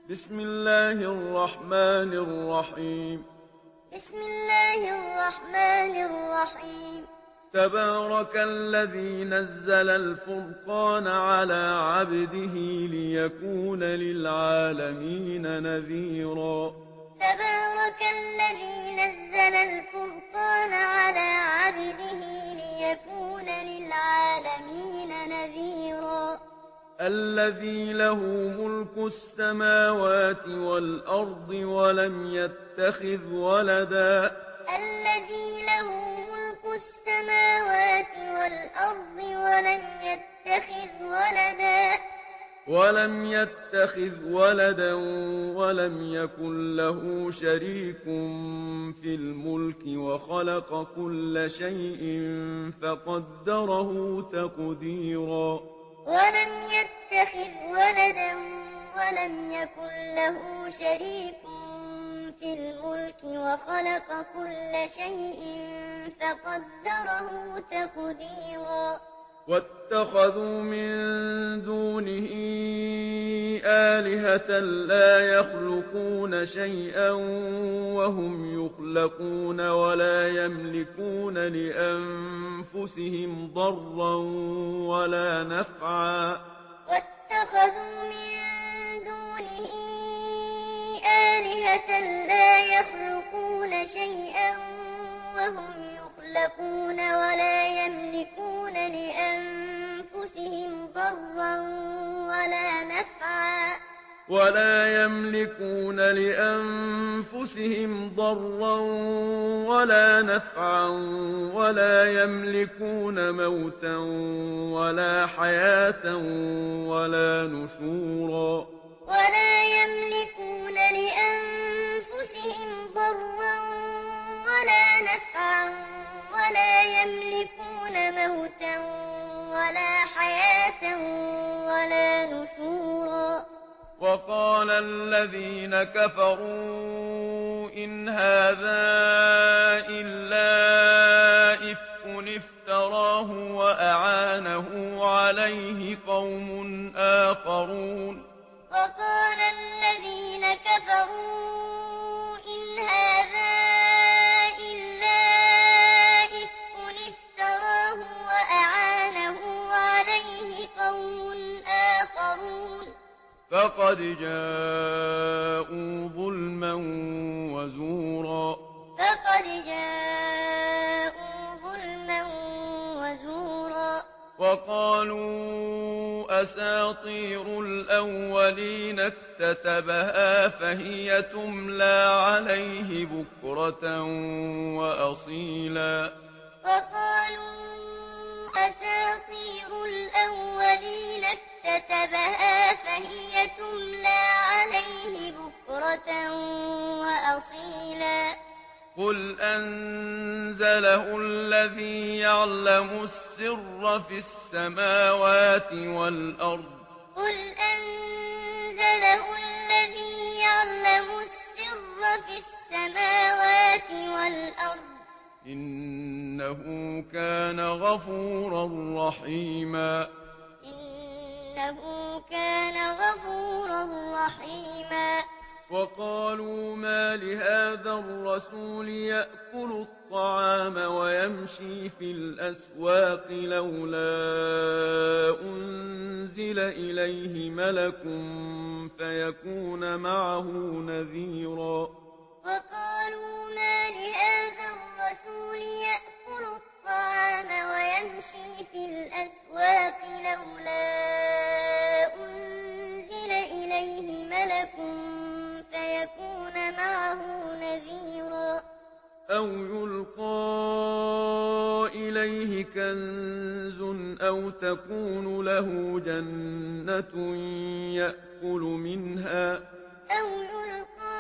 بسم الله الرحمن الرحيم بسم الله الرحمن الرحيم تبارك الذي نزل الفرقان على عبده ليكون للعالمين نذيرا تبارك الذي نزل الفرقان على عبده ليكون للعالمين نذيرا الذي له ملك السماوات والأرض ولم يتخذ ولدا الذي له ملك السماوات والأرض ولم يتخذ ولدا ولم يكن له شريك في الملك وخلق كل شيء فقدره تقديرا ولم يتخذ ولدا ولم يكن له شريك في الملك وخلق كل شيء فقدره تقديرا واتخذوا من دونه آلهة لا يخلقون شيئا وهم يخلقون ولا يملكون لأنفسهم ضرا ولا نفعا واتخذوا من دونه آلهة لا يخلقون شيئا وهم يخلقون ولا يملكون لأنفسهم ضرا ولا نفعا ولا يملكون موتا ولا حياة ولا نشورا ولا يملكون لأنفسهم ضرا ولا نفعا ولا يملكون موتا ولا حياة ولا نشورا وقال الذين كفروا إن هذا إلا إفك افتراه وأعانه عليه قوم آخرون وقال الذين كفروا إن هذا إلا إفك افتراه وأعانه عليه قوم آخرون فقد جاءوا ظلما وزورا فقد جاءوا ظلما وزورا وقالوا أساطير الأولين اكتتبها فهي تملى عليه بكرة وأصيلا وقالوا أساطير الأولين اكتتبها فهي تملى عليه بكرة وأصيلا قل أنزله الذي يعلم السر في السماوات والأرض قل أنزله الذي يعلم السر في السماوات والأرض إنه كان غفورا رحيما إنه كان غفورا رحيما وقالوا ما لهذا الرسول يأكل الطعام ويمشي في الأسواق لولا أنزل إليه ملك فيكون معه نذيرا وقالوا ما لهذا الرسول يأكل الطعام ويمشي في الأسواق لولا أنزل إليه ملك فيكون معه نذيرا أو يلقى إليه كنز أو تكون له جنة يأكل منها أو يلقى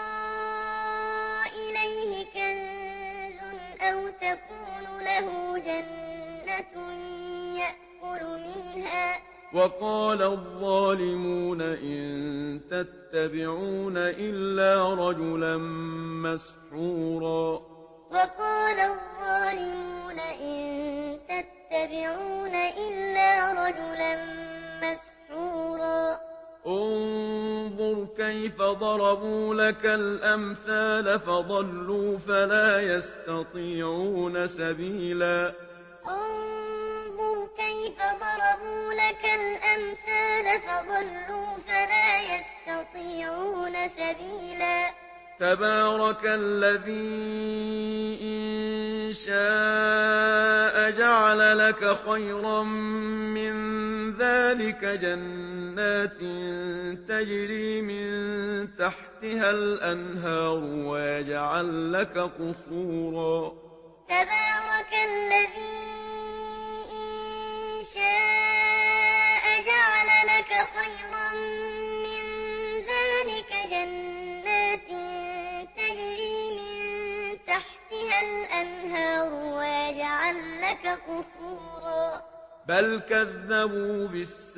إليه كنز أو تكون له جنة يأكل منها وقال الظالمون إن تتبعون إلا رجلا مسحورا وقال الظالمون إن تتبعون إلا رجلا مسحورا انظُرْ كَيْفَ ضَرَبُوا لَكَ الْأَمْثَالَ فَضَلُّوا فَلَا يَسْتَطِيعُونَ سَبِيلًا انظُرْ كَيْفَ ضَرَبُوا لَكَ الْأَمْثَالَ فَضَلُّوا فَلَا يَسْتَطِيعُونَ سَبِيلًا تَبَارَكَ الَّذِي إِن شَاءَ جَعَلَ لَكَ خَيْرًا مِّن ذَٰلِكَ جَنَّاتٍ تَجْرِي مِن تَحْتِهَا الْأَنْهَارُ وَيَجْعَل لَّكَ قُصُورًا تَبَارَكَ الَّذِي إِن شَاءَ جَعَلَ لَكَ خَيْرًا مِّن ذَٰلِكَ جَنَّاتٍ تَجْرِي مِن تَحْتِهَا الْأَنْهَارُ وَيَجْعَل لَّكَ قُصُورًا بَلْ كَذَّبُوا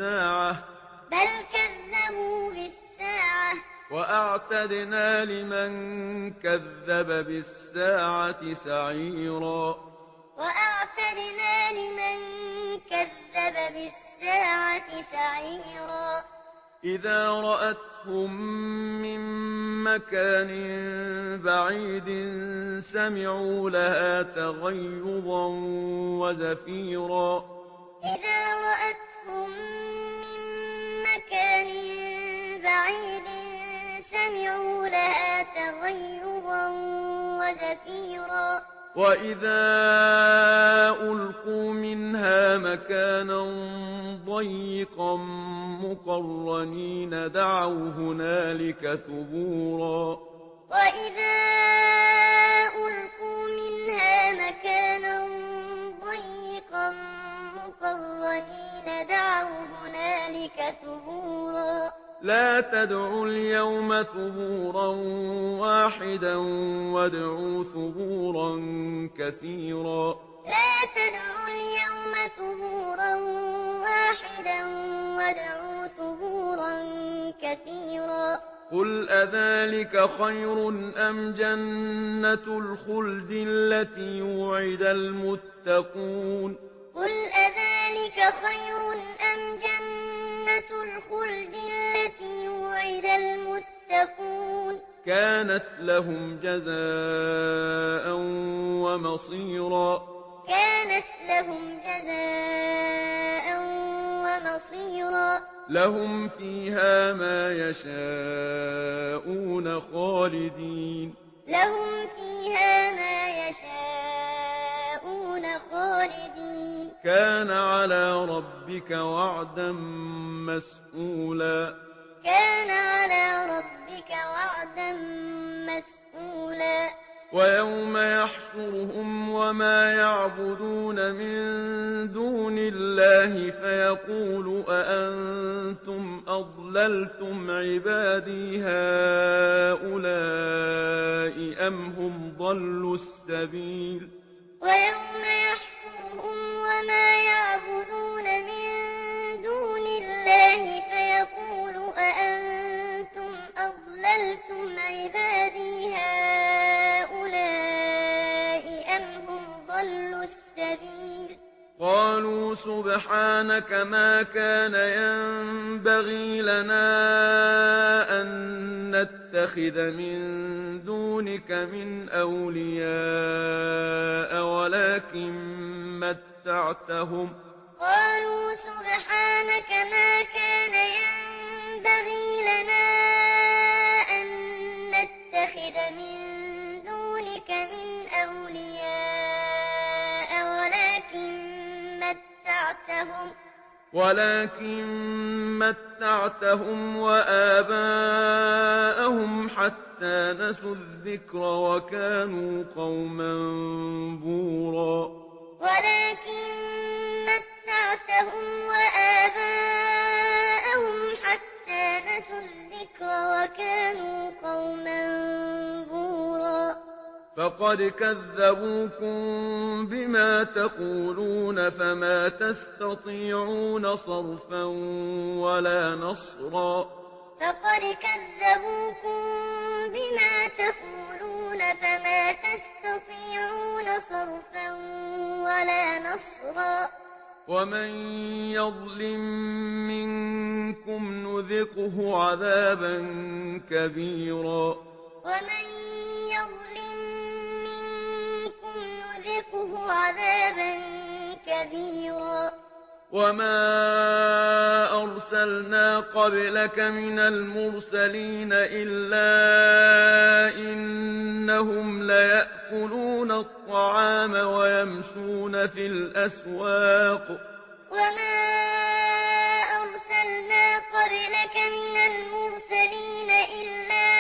بِالسَّاعَةِ وَأَعْتَدْنَا لِمَن كَذَّبَ بِالسَّاعَةِ سَعِيرًا وَأَعْتَدْنَا لِمَن كَذَّبَ بِالسَّاعَةِ سَعِيرًا إِذَا رَأَتْهُم مِّن مَّكَانٍ بَعِيدٍ سَمِعُوا لَهَا تَغَيُّظًا وَزَفِيرًا إِذَا رَأَتْهُم مِّن مَّكَانٍ بَعِيدٍ سَمِعُوا لَهَا تَغَيُّظًا وَزَفِيرًا وَإِذَا أُلْقُوا مِنْهَا مَكَانًا ضَيِّقًا مُّقَرَّنِينَ دَعَوْا هُنَالِكَ ثُبُورًا وَإِذَا أُلْقُوا مِنْهَا مَكَانًا ضَيِّقًا مُّقَرَّنِينَ دَعَوْا هُنَالِكَ ثُبُورًا لَا تَدْعُوا الْيَوْمَ ثُبُورًا وَاحِدًا وَادْعُوا ثُبُورًا كَثِيرًا لَا تَدْعُوا الْيَوْمَ ثُبُورًا وَاحِدًا وَادْعُوا ثُبُورًا كَثِيرًا قُلْ أَذَٰلِكَ خَيْرٌ أَمْ جَنَّةُ الْخُلْدِ الَّتِي وُعِدَ الْمُتَّقُونَ قُلْ أَذَٰلِكَ خَيْرٌ أَمْ جَنَّةُ الْخُلْدِ الَّتِي وُعِدَ الْمُتَّقُونَ كَانَتْ لَهُمْ جَزَاءً وَمَصِيرًا كَانَتْ لَهُمْ جَزَاءً وَمَصِيرًا لَهُمْ فِيهَا مَا يَشَاءُونَ خَالِدِينَ لَهُمْ فِيهَا مَا يَشَاءُونَ خَالِدِينَ كَانَ عَلَىٰ رَبِّكَ وَعْدًا مَّسْئُولًا كَانَ عَلَىٰ رَبِّكَ وَعْدًا مَّسْئُولًا وَيَوْمَ يَحْشُرُهُمْ وَمَا يَعْبُدُونَ مِن دُونِ اللَّهِ فَيَقُولُ أَأَنتُمْ أَضْلَلْتُمْ عِبَادِي هَٰؤُلَاءِ أَمْ هُمْ ضَلُّوا السَّبِيلَ وَيَوْمَ يَحْشُرُهُمْ وَمَا يَعْبُدُونَ مِن دُونِ اللَّهِ فَيَقُولُ أَأَنتُمْ أَضْلَلْتُمْ عِبَادِي هَٰؤُلَاءِ أَمْ هُمْ ضَلُّوا السَّبِيلَ قَالُوا سُبْحَانَكَ مَا كَانَ يَنبَغِي لَنَا أَن نَّتَّخِذَ مِن دُونِكَ مِنْ أَوْلِيَاءَ قَالُوا سُبْحَانَكَ مَا كَانَ يَنبَغِي لَنَا أَن نَّتَّخِذَ مِن دُونِكَ مِنْ أَوْلِيَاءَ وَلَٰكِن مَّتَّعْتَهُمْ وَآبَاءَهُمْ حَتَّىٰ نَسُوا الذِّكْرَ وَكَانُوا قَوْمًا بُورًا وَلَٰكِن مَّتَّعْتَهُمْ وَآبَاءَهُمْ حَتَّىٰ نَسُوا الذِّكْرَ وَكَانُوا قَوْمًا بُورًا فَقَدْ كَذَّبُوكُم بِمَا تَقُولُونَ فَمَا تَسْتَطِيعُونَ صَرْفًا وَلَا نَصْرًا فَقَدْ كَذَّبُوكُم بِمَا تَقُولُونَ فَمَا تَسْتَطِيعُونَ صَرْفًا وَلَا نَصْرًا وَمَن يَظْلِم مِّنكُم منكم نذقه عذابا كبيرا ومن يظلم منكم نذقه عذابا كبيرا وما أرسلنا قبلك من المرسلين إلا إنهم ليأكلون الطعام ويمشون في الأسواق وما أرسلنا قبلك من المرسلين إلا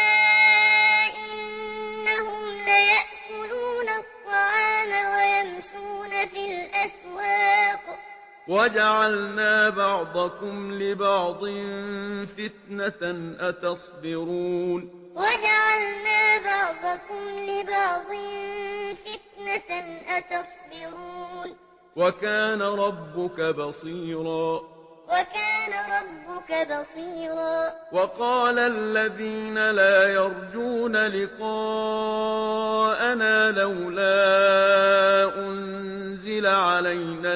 إنهم ليأكلون الطعام ويمشون في الأسواق وجعلنا بعضكم لبعض فتنة أتصبرون وجعلنا بعضكم لبعض فتنة أتصبرون وكان ربك بصيرا وكان ربك بصيرا وقال الذين لا يرجون لقاءنا لولا أنزل علينا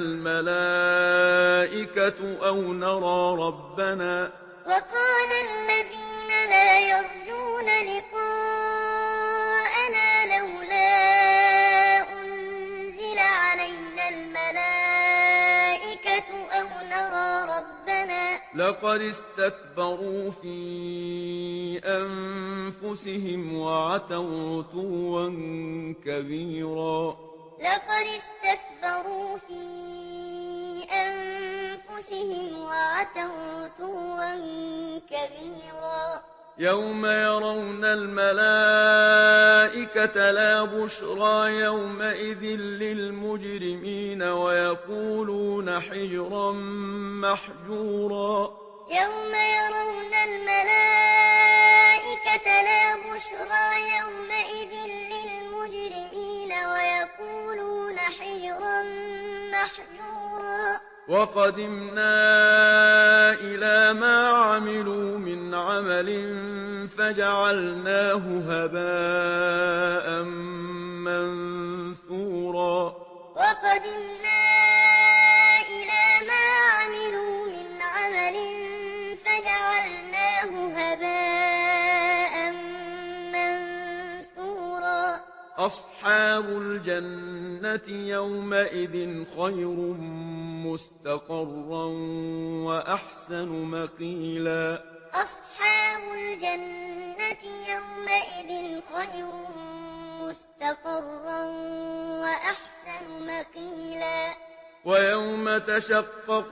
الملائكة أو نرى ربنا وقال الذين لا يرجون لقاءنا لولا أنزل علينا الملائكة أو نرى ربنا لقد استكبروا في أنفسهم وعتوا عتوا كبيرا لقد استكبروا في أنفسهم وعتوا عتوا كبيرا يوم يرون الملائكة لا بشرى يومئذ للمجرمين ويقولون حجرا محجورا يوم يرون الملائكة لا بشرى يومئذ للمجرمين ويقولون حجرا محجورا وقدمنا إلى ما عملوا من عمل فجعلناه هباء منثورا وقدمنا إلى ما عملوا من عمل فجعلناه هباء منثورا أصحاب الجنة يومئذ خير مستقرا وأحسن مقيلا أصحاب الجنة يومئذ خير مستقرا وأحسن مقيلا ويوم تشقق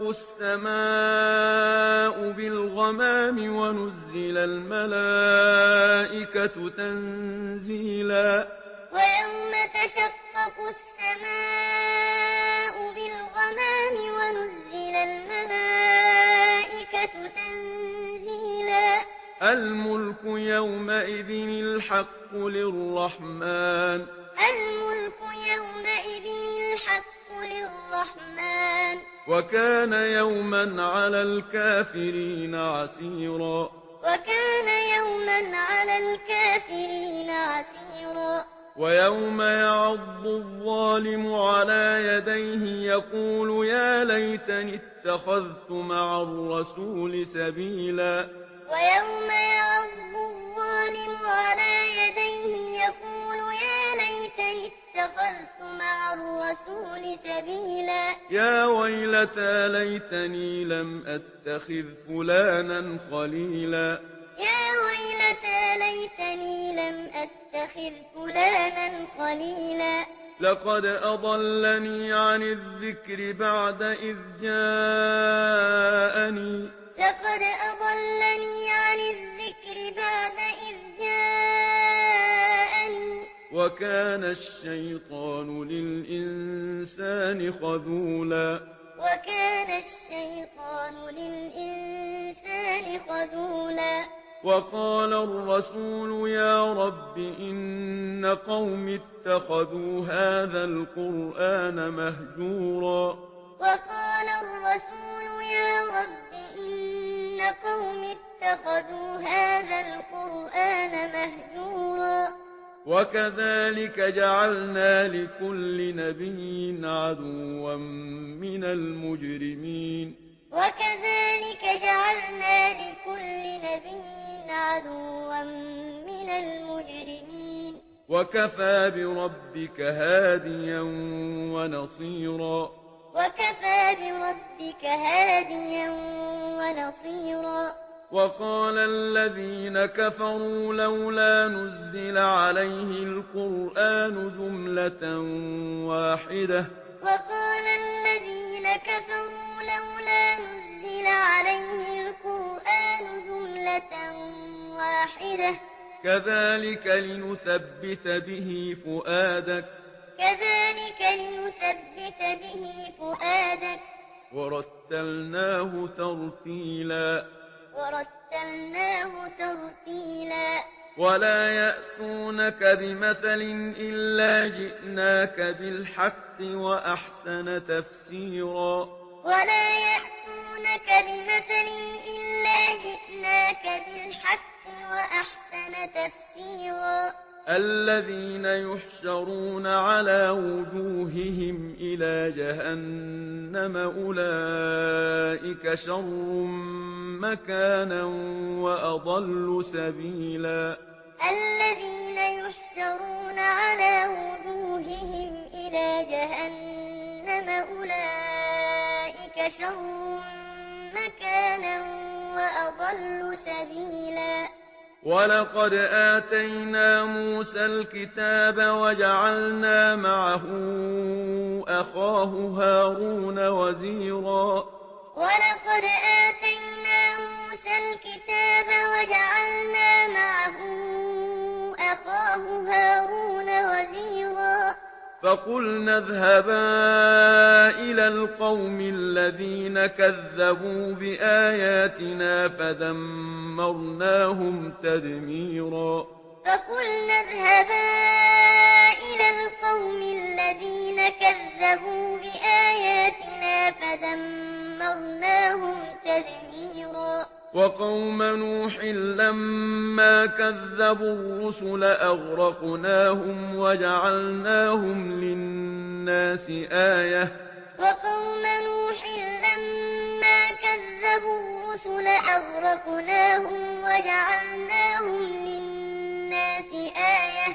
السماء بالغمام ونزل الملائكة تنزيلا ويوم تشقق السماء بالغمام ونزل الملائكة تنزيلا الملك يومئذ الحق للرحمن الملك يومئذ الحق للرحمن وكان يوما على الكافرين عسيرا وكان يوما على الكافرين عسيرا ويوم يعض الظالم على يديه يقول يا ليتني اتخذت مع الرسول سبيلا ويوم يعض الظالم على يديه يقول يا ليتني اتخذت مع الرسول سبيلا يا ويلتى ليتني لم أتخذ فلانا خليلا يا ويلتى ليتني لم أتخذ فلانا خليلا لقد أضلني عن الذكر بعد إذ جاءني لقد أضلني عن الذكر بعد إذ جاءني وكان الشيطان للإنسان خذولا وكان الشيطان للإنسان خذولا وقال الرسول يا رب إن قوم اتخذوا هذا القرآن مهجورا وقال الرسول يا رب إن قوم اتخذوا هذا القرآن مهجورا وكذلك جعلنا لكل نبي عدوا من المجرمين وكذلك جعلنا لكل نبي عدوا من المجرمين وكفى بربك هاديا ونصيرا وكفى بربك هاديا ونصيرا وقال الذين كفروا لولا نزل عليه القرآن جملة واحدة وقال الذين كفروا لولا نزل عليه القرآن جملة واحدة كذلك لنثبت به فؤادك كذلك لنثبت به فؤادك ورتلناه ترتيلا ورتلناه ترتيلا ولا يأتونك بمثل إلا جئناك بالحق وأحسن تفسيرا ولا يأتونك بمثل إلا جئناك بالحق وأحسن تفسيرا الذين يحشرون على وجوههم إلى جهنم أولئك شر مكانا وأضل سبيلا الذين يحشرون على وجوههم إلى جهنم أولئك شر مكانا وأضل سبيلا ولقد آتينا موسى الكتاب وجعلنا معه أخاه هارون وزيرا ولقد آتينا موسى الكتاب وجعلنا معه أخاه هارون وزيرا فقلنا اذهبا إلى القوم الذين كذبوا بآياتنا فدمرناهم تدميرا فقلنا اذهبا إلى القوم الذين كذبوا بآياتنا فدمرناهم تدميرا وقوم نوح لما كذبوا الرسل أغرقناهم وجعلناهم للناس آية وقوم نوح لما كذبوا الرسل أغرقناهم وجعلناهم للناس آية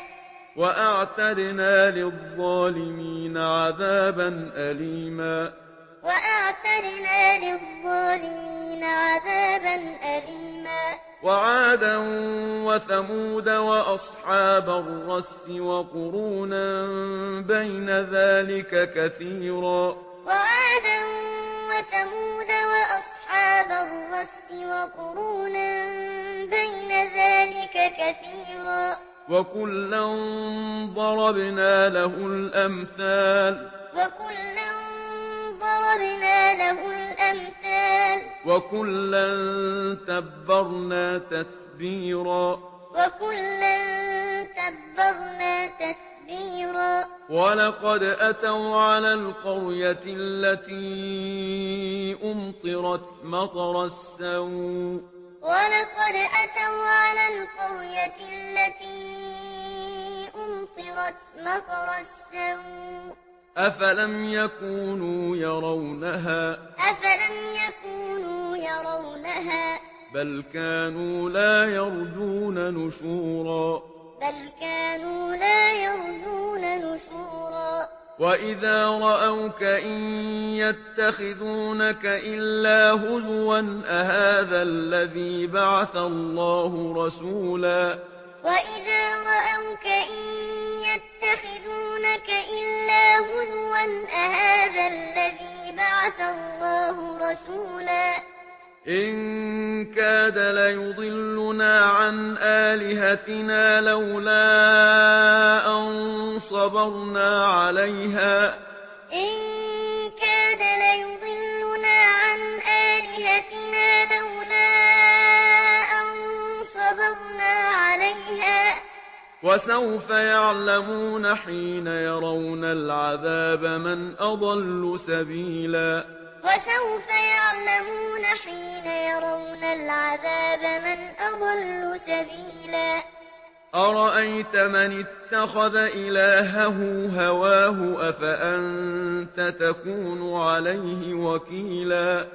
وأعتدنا للظالمين عذابا أليما وأعتدنا للظالمين عذابا أليما وعادا وثمود وأصحاب الرس وقرونا بين ذلك كثيرا وعادا وثمود وأصحاب الرس وقرونا بين ذلك كثيرا وكلا ضربنا له الأمثال وكلا ضربنا له الأمثال وكلا تبرنا تتبيرا وكلا تبرنا تتبيرا ولقد أتوا على القرية التي أمطرت مطر السوء ولقد أتوا على القرية التي أمطرت مطر السوء أفلم يكونوا يرونها أفلم يكونوا يرونها بل كانوا لا يرجون نشورا بل كانوا لا يرجون نشورا وإذا رأوك إن يتخذونك إلا هزوا أهذا الذي بعث الله رسولا وإذا رأوك إن يتخذونك إلا هزوا أهذا الذي بعث الله رسولا إن كاد ليضلنا عن آلهتنا لولا أن صبرنا عليها إن كاد ليضلنا عن آلهتنا لولا أن صبرنا عليها وسوف يعلمون حين يرون العذاب من أضل سبيلا وسوف يعلمون حين يرون العذاب من أضل سبيلا أرأيت من اتخذ إلهه هواه أفأنت تكون عليه وكيلا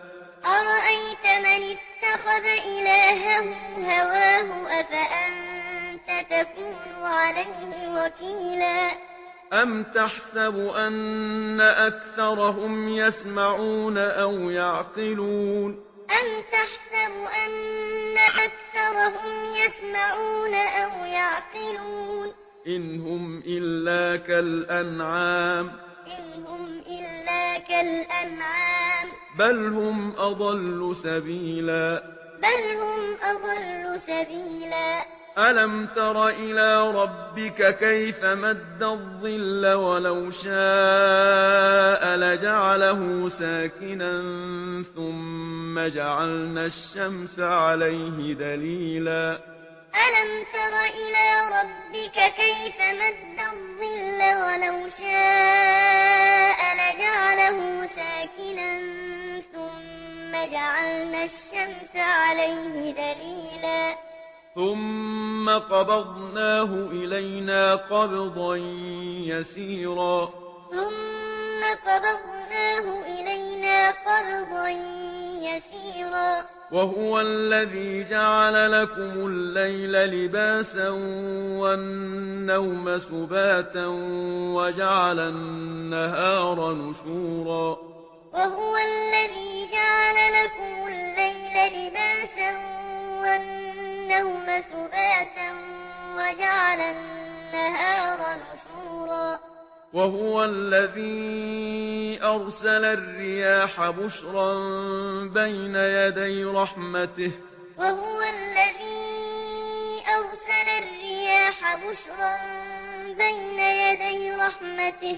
أرأيت من اتخذ إلهه هواه أفأنت تكون عليه وكيلا أم تحسب أن أكثرهم يسمعون أو يعقلون أم تحسب أن أكثرهم يسمعون أو يعقلون إن هم إلا كالأنعام إن هم إلا كالأنعام بل هم أضل سبيلا بل هم أضل سبيلا ألم تر إلى ربك كيف مد الظل ولو شاء لجعله ساكنا ثم جعلنا الشمس عليه دليلا ألم تر إلى ربك كيف مد الظل ولو شاء لجعله ساكنا ثم جعلنا الشمس عليه دليلا ثم قبضناه إلينا قبضا يسيرا ثم قبضناه إلينا قبضا يسيرا وهو الذي جعل لكم الليل لباسا والنوم سباتا وجعل النهار نشورا وهو الذي جعل لكم الليل لباسا والنوم سباتا وجعل النهار نشورا وهو الذي أرسل الرياح بشرا بين يدي رحمته وهو الذي أرسل الرياح بشرا بين يدي رحمته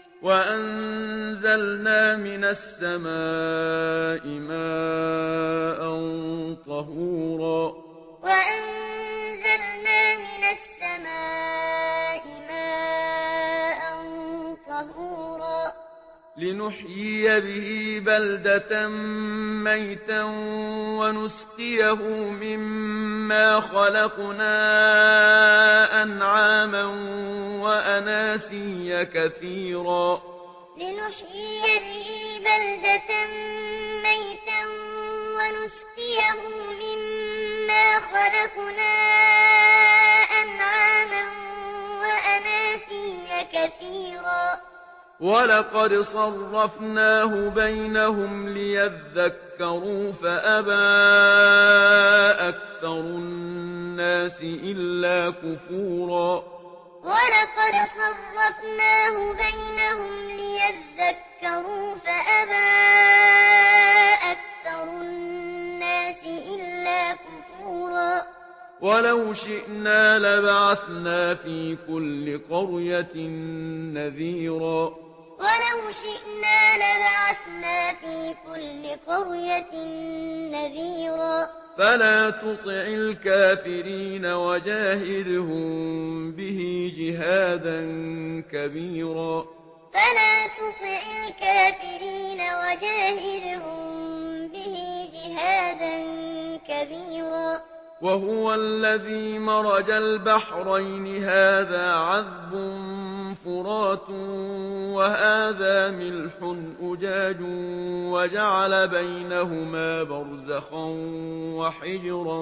وأنزلنا من السماء ماء طهورا وأنزلنا من السماء ماء طهورا لنحيي به بلدة ميتا ونسقيه مما خلقنا أنعاما وأناسيا كثيرا لنحيي به بلدة ميتا ونسقيه مما خلقنا أنعاما وأناسيا كثيرا ولقد صرفناه بينهم ليذكروا فأبى أكثر الناس إلا كفورا ولقد صرفناه بينهم ليذكروا فأبى أكثر الناس إلا كفورا ولو شئنا لبعثنا في كل قرية نذيرا ولو شئنا لبعثنا في كل قرية نذيرا فلا تطع الكافرين وجاهدهم به جهادا كبيرا فلا تطع الكافرين وجاهدهم به جهادا كبيرا وهو الذي مرج البحرين هذا عذب فرات وهذا ملح أجاج وجعل بينهما برزخا وحجرا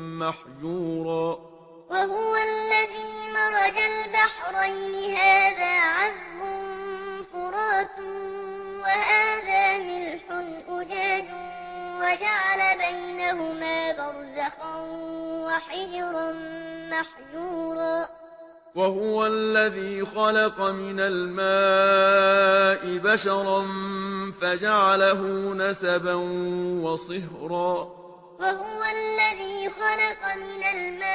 محجورا وهو الذي مرج البحرين هذا عذب فرات وهذا ملح أجاج وجعل بينهما برزخا وحجرا محجورا وهو الذي خلق من الماء بشرا فجعله نسبا وصهرا وهو الذي خلق من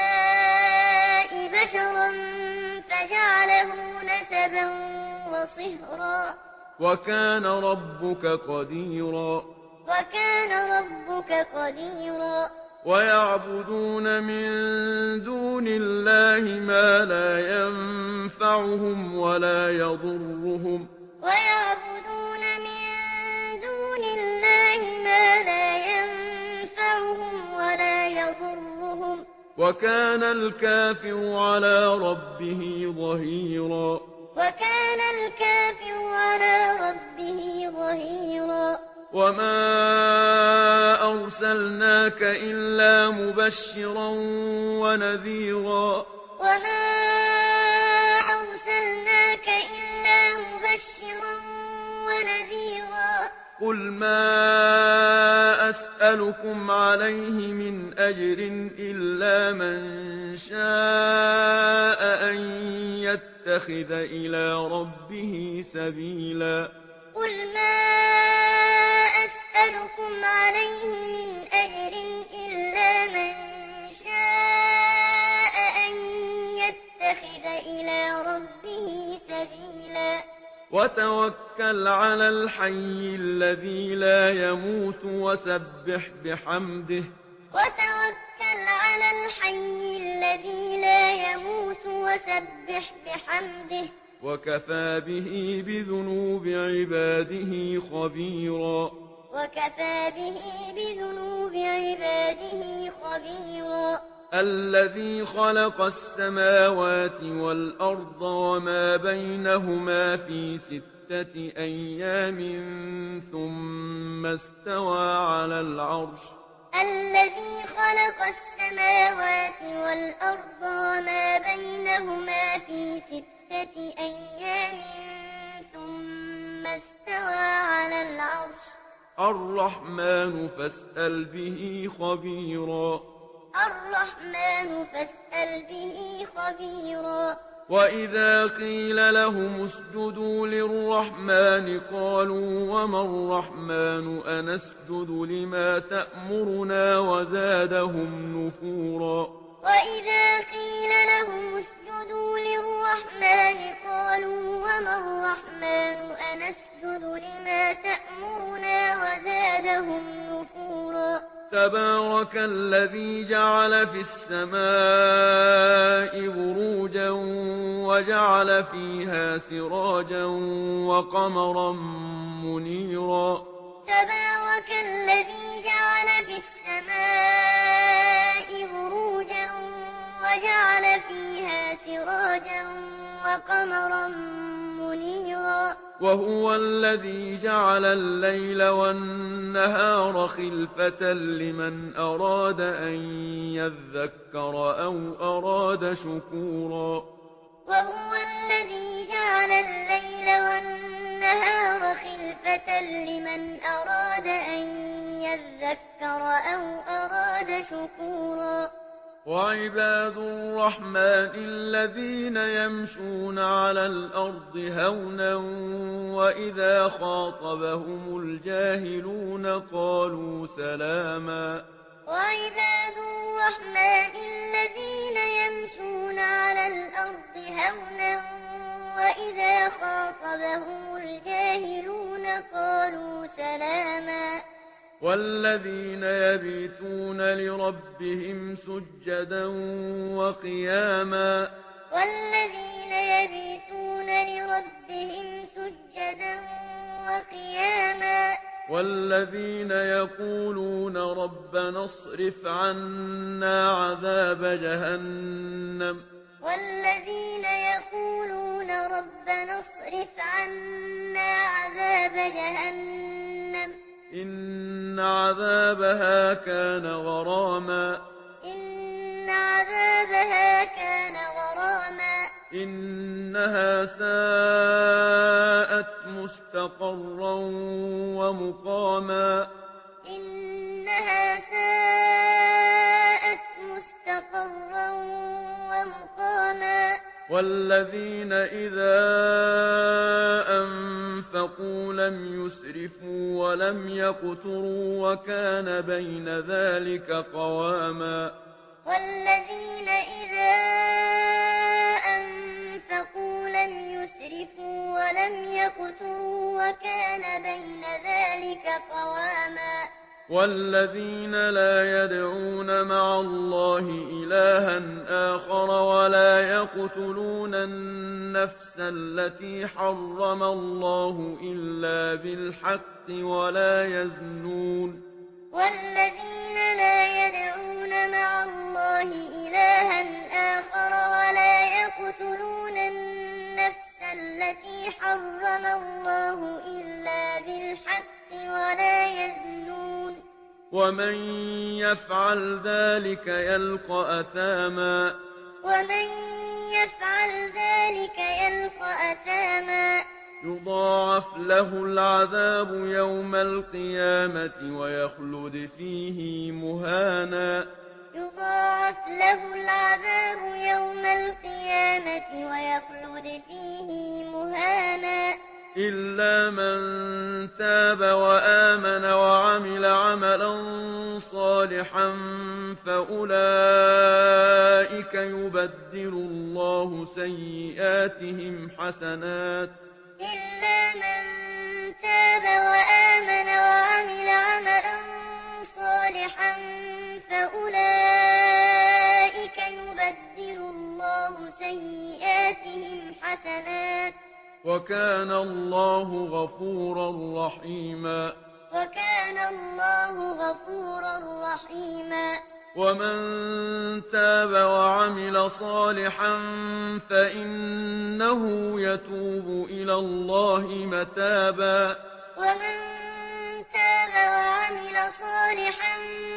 الماء بشرا فجعله نسبا وصهرا وكان ربك قديرا وكان ربك قديرا ويعبدون من دون الله ما لا ينفعهم ولا يضرهم ويعبدون من دون الله ما لا ينفعهم ولا يضرهم وكان الكافر على ربه ظهيرا وكان الكافر على ربه ظهيرا وما أرسلناك إلا مبشرا ونذيرا وما أرسلناك إلا مبشرا ونذيرا قل ما أسألكم عليه من أجر إلا من شاء أن يتخذ إلى ربه سبيلا قل ما أسألكم عليه من أجر إلا من شاء أن يتخذ إلى ربه سبيلا وتوكل على الحي الذي لا يموت وسبح بحمده وتوكل على الحي الذي لا يموت وسبح بحمده وكفى به بذنوب عباده خبيرا وكفى به بذنوب عباده خبيرا الذي خلق السماوات والأرض وما بينهما في 6 أيام ثم استوى على العرش الذي خلق السماوات والأرض وما بينهما في 6 أيام ثم استوى على العرش الرحمن فاسأل به خبيرا الرحمن فاسأل به خبيرا وإذا قيل لهم اسجدوا للرحمن قالوا وما الرحمن أنسجد لما تأمرنا وزادهم نفورا وإذا قيل لهم اسجدوا للرحمن قالوا وما الرحمن أنسجد لما تأمرنا وزادهم نفورا تبارك الذي جعل في السماء بروجا وجعل فيها سراجا وقمرا منيرا تبارك الذي جعل في السماء بروجا وجعل فيها سراجا وقمرا منيرا وهو الذي جعل الليل والنهار خلفة لمن أراد أن يذكر أو أراد شكورا وهو الذي جعل الليل والنهار خلفة لمن أراد أن يذكر أو أراد شكورا وعباد الرحمن الذين يمشون على الأرض هونا وإذا خاطبهم الجاهلون قالوا سلاما وعباد الرحمن الذين يمشون على الأرض هونا وإذا خاطبهم الجاهلون قالوا سلاما والذين يبيتون لربهم سجدا وقياما والذين يبيتون لربهم سجدا وقياما والذين يقولون ربنا اصرف عنا عذاب جهنم والذين يقولون ربنا اصرف عنا عذاب جهنم إن عذابها كان غراما إن عذابها كان غراما إنها ساءت مستقرا ومقاما إنها ساءت مستقرا ومقاما والذين إذا أنفقوا لم يسرفوا ولم يقتروا وكان بين ذلك قواما والذين إذا أنفقوا لم يسرفوا ولم يقتروا وكان بين ذلك قواما والذين لا يدعون مع الله إلها آخر ولا يقتلون النفس التي حرم الله إلا بالحق ولا يزنون والذين لا يدعون مع الله إلها آخر ولا يقتلون النفس التي حرم الله إلا بالحق ولا ومن يفعل ذلك يلقى أثاما ومن يفعل ذلك يلقى أثاما يضاعف له العذاب يوم القيامة ويخلد فيه مهانا يضاعف له العذاب يوم القيامة ويخلد فيه مهانا إلا من تاب وآمن وعمل عملا صالحا فأولئك يبدل الله سيئاتهم حسنات إلا من تاب وآمن وعمل عملا صالحا فأولئك يبدل الله سيئاتهم حسنات وكان الله غفورا رحيما وكان الله غفورا رحيما ومن تاب وعمل صالحا فإنه يتوب إلى الله متابا ومن تاب وعمل صالحا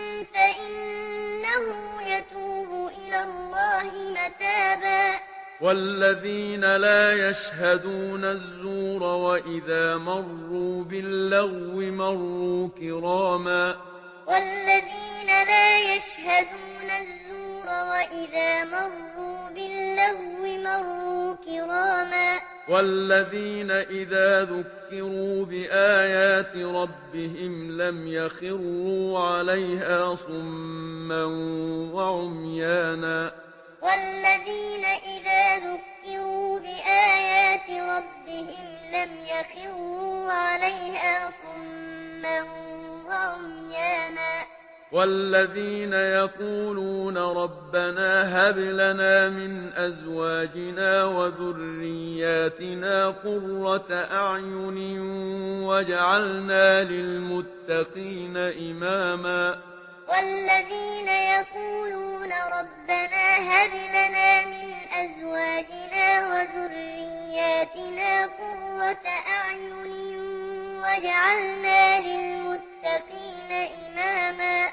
فإنه يتوب إلى الله متابا والذين لا يشهدون الزور وإذا مروا باللغو مروا كراما والذين لا يشهدون الزور وإذا مروا باللغو مروا كراما والذين إذا ذكروا بآيات ربهم لم يخروا عليها صما وعميانا والذين إذا ذكروا بآيات ربهم لم يخروا عليها صما وعميانا والذين يقولون ربنا هب لنا من أزواجنا وذرياتنا قرة أعين واجعلنا للمتقين إماما والذين يقولون ربنا هب لنا من أزواجنا وذرياتنا قرة أعين واجعلنا للمتقين إماما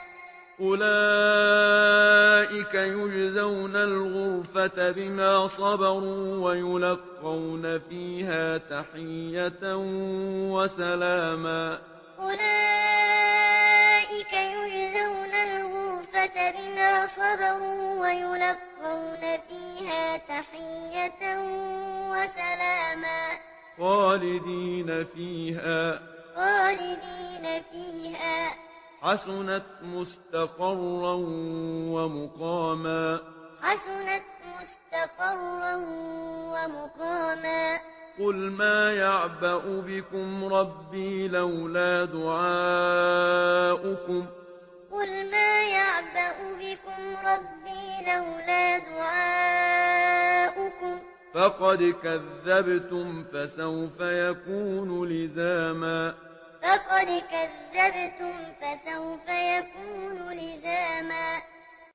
أولئك يجزون الغرفة بما صبروا ويلقون فيها تحية وسلاما أولئك يجزون الغرفة بما صبروا ويلقون فيها تحية وسلاما خالدين فيها حسنت مستقرا ومقاما حسنت مستقرا ومقاما قل ما يعبأ بكم ربي لولا دعاؤكم قل ما يعبأ بكم ربي لولا دعاؤكم فقد كذبتم فسوف يكون لزاما فقد كذبتم فسوف يكون لزاما